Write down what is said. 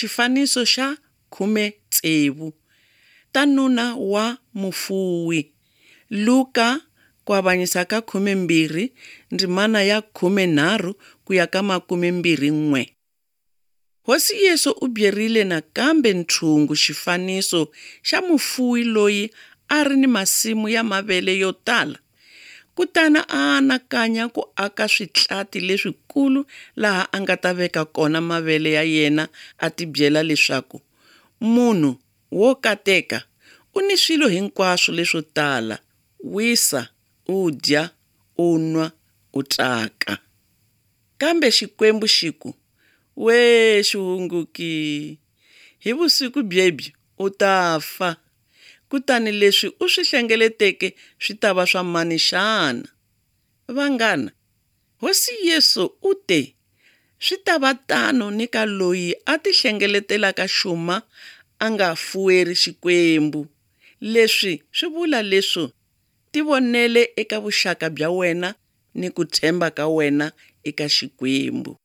Xifaniso xa 16. Tanuna wa mufuwi. Luka ku avanyisa ka 12 ndzimana ya 13 ku ya ka 21. Hosi Yesu u byerile nakambe nthsungu xifaniso xa mufuwi loyi a ri ni masimu ya mavele yo tala. Kutana a anakanya ku aka switlati leswikulu laha a nga ta veka kona mavele ya yena, a tibyela leswaku munhu wo kateka u ni swilo hinkwaswo leswo tala, wisa, u dya, u nwa, u tsaka. Kambe Xikwembu xiku, we xihunguki, hi vusiku byebyi u ta fa. Kutani leswi u swi hlengeleteke swi ta va swa mani xana? Vanghana, Hosi Yesu u te swi ta va tano ni ka loyi a ti hlengeletelaka xuma a nga fuweri Xikwembu. Leswi swi vula leswo ti vonele eka vuxaka bya wena ni ku tshemba ka wena eka Xikwembu.